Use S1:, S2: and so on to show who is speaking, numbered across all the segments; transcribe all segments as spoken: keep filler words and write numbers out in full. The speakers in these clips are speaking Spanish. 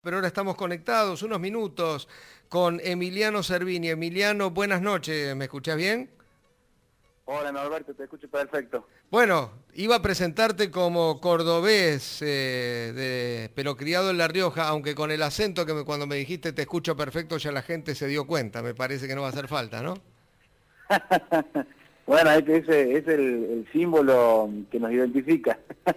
S1: Pero ahora estamos conectados unos minutos con Emiliano Cervini. Emiliano, buenas noches, ¿me escuchás bien?
S2: Hola, Norberto, te escucho perfecto.
S1: Bueno, iba a presentarte como cordobés, eh, de, pero criado en La Rioja, aunque con el acento que me- cuando me dijiste te escucho perfecto ya la gente se dio cuenta, me parece que no va a hacer falta, ¿no?
S2: Bueno, este ese es el, el símbolo que nos identifica.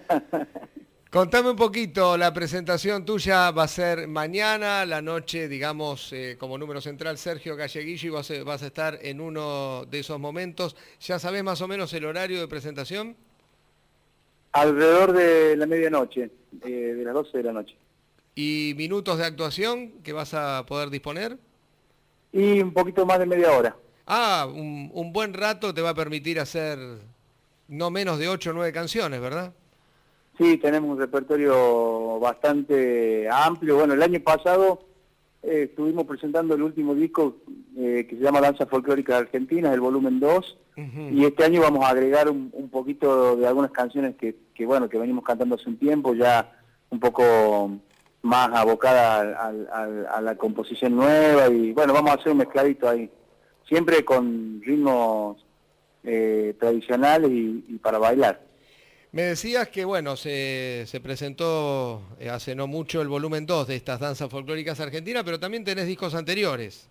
S1: Contame un poquito, la presentación tuya va a ser mañana, la noche, digamos, eh, como número central Sergio Galleguillo y vas a, vas a estar en uno de esos momentos. ¿Ya sabés más o menos el horario de presentación?
S2: Alrededor de la medianoche, eh, de las doce de la noche.
S1: ¿Y minutos de actuación que vas a poder disponer?
S2: Y un poquito más de media hora.
S1: Ah, un, un buen rato te va a permitir hacer no menos de ocho o nueve canciones, ¿verdad?
S2: Sí, tenemos un repertorio bastante amplio. Bueno, el año pasado eh, estuvimos presentando el último disco eh, que se llama Danza Folclórica Argentina, el volumen dos.
S1: Ujú.
S2: Y este año vamos a agregar un, un poquito de algunas canciones que, que, bueno, que venimos cantando hace un tiempo, ya un poco más abocada al- al- al- a la composición nueva. Y bueno, vamos a hacer un mezcladito ahí. Siempre con ritmos eh, tradicionales y, y para bailar.
S1: Me decías que, bueno, se, se presentó eh, hace no mucho el volumen dos de estas danzas folclóricas argentinas, pero también tenés discos anteriores.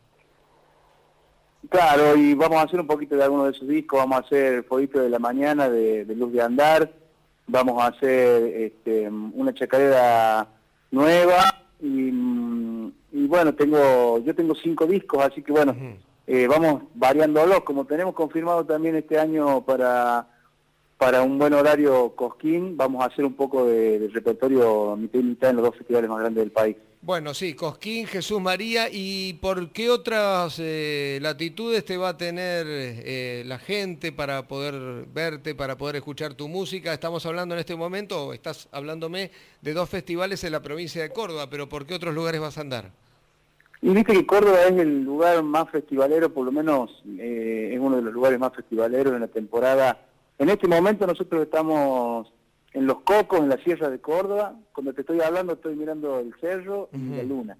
S2: Claro, y vamos a hacer un poquito de algunos de esos discos, vamos a hacer Fueguito de la Mañana de, de Luz de Andar, vamos a hacer este, una chacarera nueva y, mm, y bueno, tengo yo tengo cinco discos, así que bueno,
S1: Ujú.
S2: eh, vamos variándolos, como tenemos confirmado también este año para, para un buen horario Cosquín, vamos a hacer un poco de, de repertorio mitad y mitad en los dos festivales más grandes del país.
S1: Bueno, sí, Cosquín, Jesús María, ¿y por qué otras eh, latitudes te va a tener eh, la gente para poder verte, para poder escuchar tu música? Estamos hablando en este momento, o estás hablándome de dos festivales en la provincia de Córdoba, pero ¿por qué otros lugares vas a andar?
S2: Y viste que Córdoba es el lugar más festivalero, por lo menos eh, es uno de los lugares más festivaleros en la temporada. En este momento nosotros estamos en Los Cocos, en la Sierra de Córdoba. Cuando te estoy hablando estoy mirando el cerro y la
S1: Ujú.
S2: luna.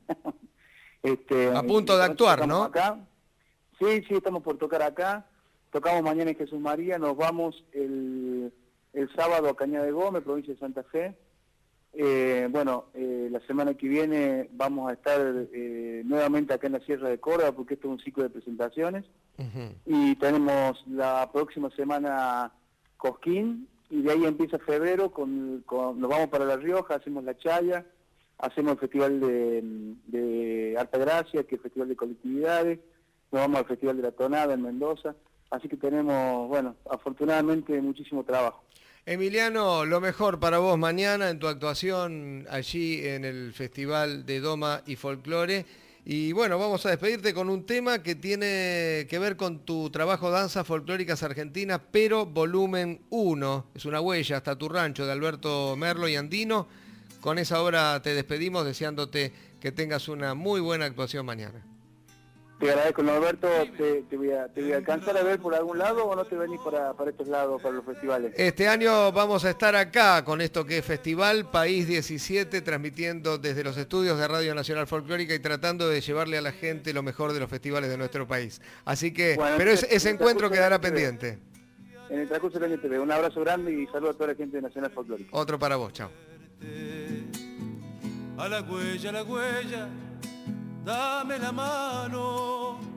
S2: este,
S1: A punto de
S2: esta noche
S1: actuar,
S2: tocamos
S1: ¿no?
S2: acá. Sí, sí, estamos por tocar acá. Tocamos mañana en Jesús María, nos vamos el, el sábado a Cañada de Gómez, provincia de Santa Fe. Eh, bueno, eh, la semana que viene vamos a estar eh, nuevamente acá en la Sierra de Córdoba porque esto es un ciclo de presentaciones
S1: Ujú.
S2: y tenemos la próxima semana Cosquín y de ahí empieza febrero, con, con- nos vamos para La Rioja, hacemos La Chaya, hacemos el Festival de, de Altagracia, que es el Festival de Colectividades, nos vamos al Festival de la Tonada en Mendoza, así que tenemos, bueno, afortunadamente muchísimo trabajo.
S1: Emiliano, lo mejor para vos mañana en tu actuación allí en el Festival de Doma y Folclore. Y bueno, vamos a despedirte con un tema que tiene que ver con tu trabajo Danzas Folclóricas Argentinas, pero volumen uno. Es una huella hasta tu rancho de Alberto Merlo y Andino. Con esa obra te despedimos deseándote que tengas una muy buena actuación mañana.
S2: Te agradezco, Norberto. Te, te, voy a, te voy a alcanzar a ver por algún lado o no te venís para, para estos lados, para los festivales.
S1: Este año vamos a estar acá con esto que es Festival País diecisiete, transmitiendo desde los estudios de Radio Nacional Folclórica y tratando de llevarle a la gente lo mejor de los festivales de nuestro país. Así que,
S2: Bueno,
S1: pero ese,
S2: entonces, en
S1: ese
S2: el
S1: encuentro
S2: transcurso del
S1: quedará
S2: año te veo.
S1: pendiente.
S2: En el transcurso del año te veo. Un abrazo grande y saludo a toda la gente de Nacional Folclórica.
S1: Otro para vos, chao.
S3: A la huella, a la huella, dame la mano.